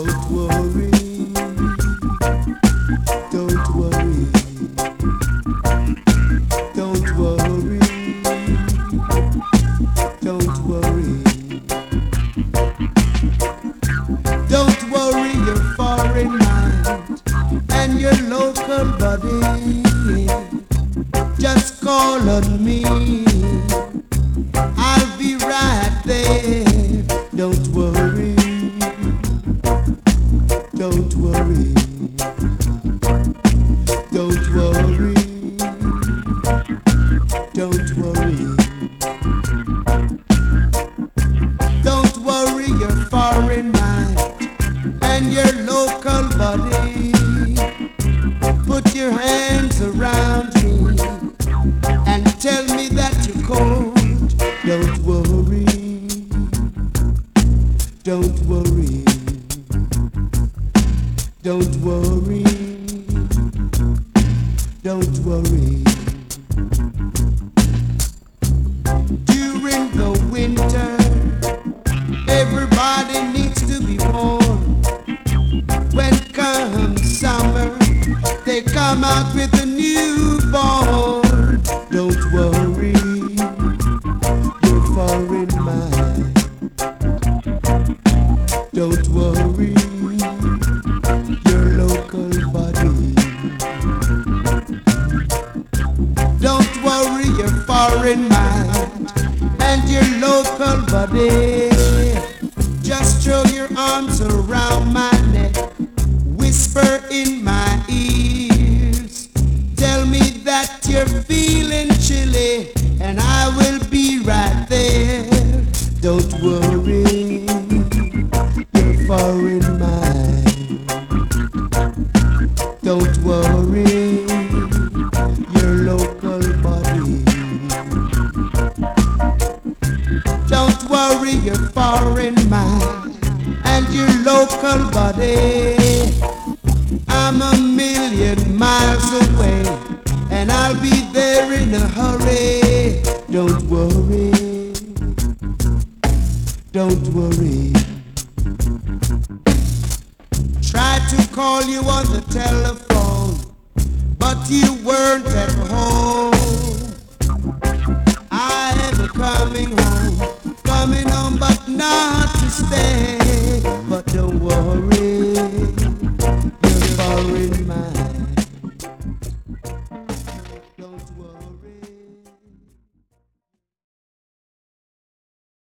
Don't worry, don't worry, don't worry, don't worry. Don't worry your foreign mind and your local body. Just call on me, I'll be right there. Don't worry, don't worry, don't worry, don't worry. Don't worry your foreign mind and your local body. Put your hands around me and tell me that you're cold. Don't worry, don't worry, don't worry, don't worry. During the winter, everybody needs to be warm. When comes summer, they come out with a newborn. Don't worry, your foreign mind. Don't worry, your local body. Don't worry your foreign mind and your local body. Just throw your arms around my neck, whisper in my ears, tell me that you're feeling chilly, and I will be right there. Don't worry, your foreign mind. Don't worry, your local body. Don't worry your foreign mind and your local body. I'm a million miles away, and I'll be there in a hurry. Don't worry, don't worry. Tried to call you on the telephone, but you weren't at home. I am coming home, but not to stay. But don't worry, you're foreign.